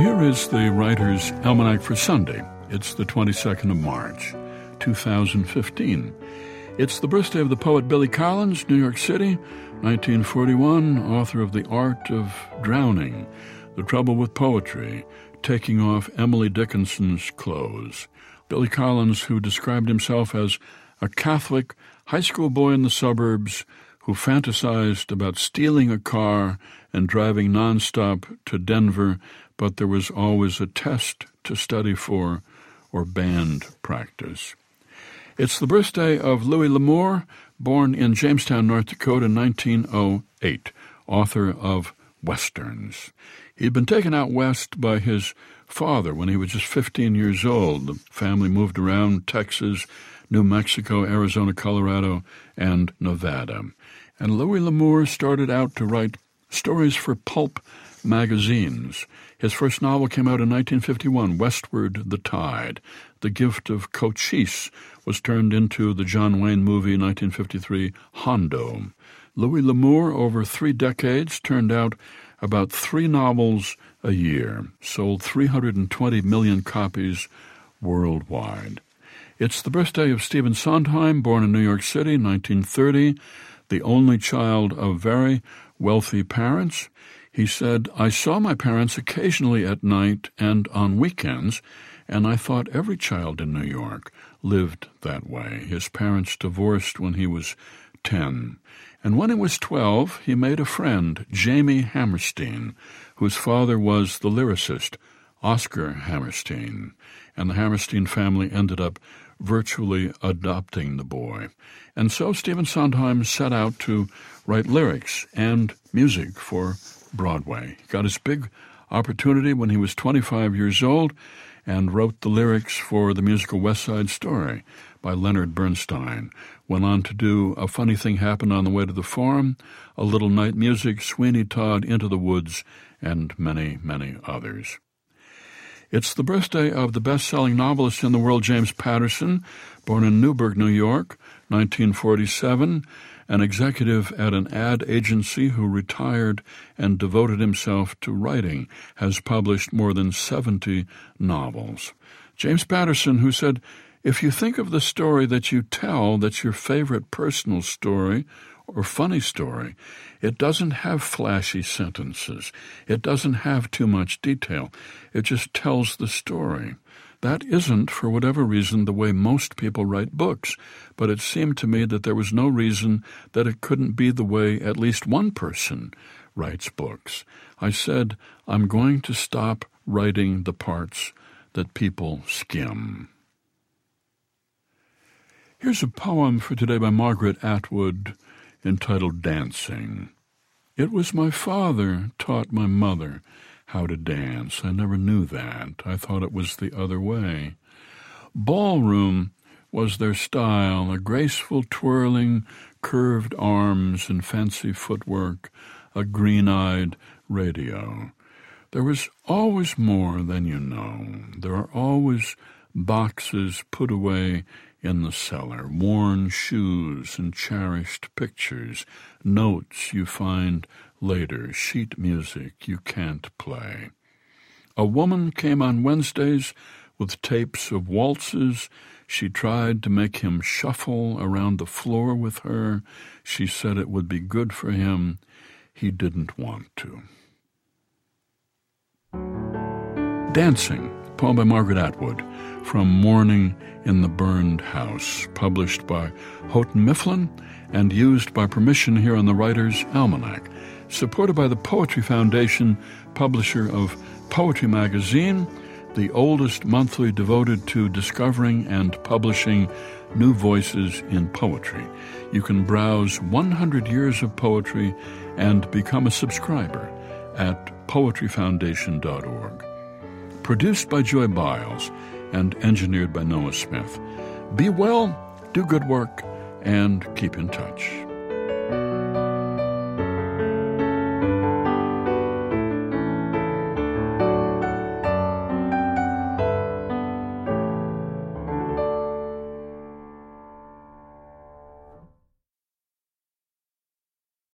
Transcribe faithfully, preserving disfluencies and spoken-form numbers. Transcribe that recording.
here is the Writer's Almanac for Sunday. It's the twenty-second of March, two thousand fifteen. It's the birthday of the poet Billy Collins, New York City, nineteen forty-one, author of The Art of Drowning, The Trouble with Poetry, Taking Off Emily Dickinson's Clothes. Billy Collins, who described himself as a Catholic high school boy in the suburbs who fantasized about stealing a car and driving nonstop to Denver, but there was always a test to study for or band practice. It's the birthday of Louis L'Amour, born in Jamestown, North Dakota in nineteen oh eight, author of Westerns. He'd been taken out west by his father when he was just fifteen years old. The family moved around Texas, New Mexico, Arizona, Colorado, and Nevada. And Louis L'Amour started out to write stories for pulp magazines. His first novel came out in nineteen fifty-one, Westward the Tide. The Gift of Cochise was turned into the John Wayne movie nineteen fifty-three, Hondo. Louis L'Amour, over three decades, turned out about three novels a year, sold three hundred twenty million copies worldwide. It's the birthday of Stephen Sondheim, born in New York City in nineteen thirty, the only child of very wealthy parents. He said, "I saw my parents occasionally at night and on weekends, and I thought every child in New York lived that way." His parents divorced when he was ten. And when he was twelve, he made a friend, Jamie Hammerstein, whose father was the lyricist Oscar Hammerstein. And the Hammerstein family ended up virtually adopting the boy. And so Stephen Sondheim set out to write lyrics and music for Broadway. He got his big opportunity when he was twenty-five years old and wrote the lyrics for the musical West Side Story by Leonard Bernstein. Went on to do A Funny Thing Happened on the Way to the Forum, A Little Night Music, Sweeney Todd, Into the Woods, and many, many others. It's the birthday of the best-selling novelist in the world, James Patterson, born in Newburgh, New York, nineteen forty-seven, an executive at an ad agency who retired and devoted himself to writing, has published more than seventy novels. James Patterson, who said, "If you think of the story that you tell that's your favorite personal story or funny story, it doesn't have flashy sentences. It doesn't have too much detail. It just tells the story." That isn't, for whatever reason, the way most people write books, but it seemed to me that there was no reason that it couldn't be the way at least one person writes books. I said, I'm going to stop writing the parts that people skim. Here's a poem for today by Margaret Atwood entitled Dancing. It was my father taught my mother how to dance. I never knew that. I thought it was the other way. Ballroom was their style, a graceful twirling, curved arms and fancy footwork, a green-eyed radio. There was always more than you know. There are always boxes put away in the cellar, worn shoes and cherished pictures, notes you find later, sheet music you can't play. A woman came on Wednesdays with tapes of waltzes. She tried to make him shuffle around the floor with her. She said it would be good for him. He didn't want to. Dancing, poem by Margaret Atwood, from Morning in the Burned House, published by Houghton Mifflin and used by permission here on the Writer's Almanac, supported by the Poetry Foundation, publisher of Poetry Magazine, the oldest monthly devoted to discovering and publishing new voices in poetry. You can browse one hundred years of poetry and become a subscriber at poetry foundation dot org. Produced by Joy Biles and engineered by Noah Smith. Be well, do good work, and keep in touch.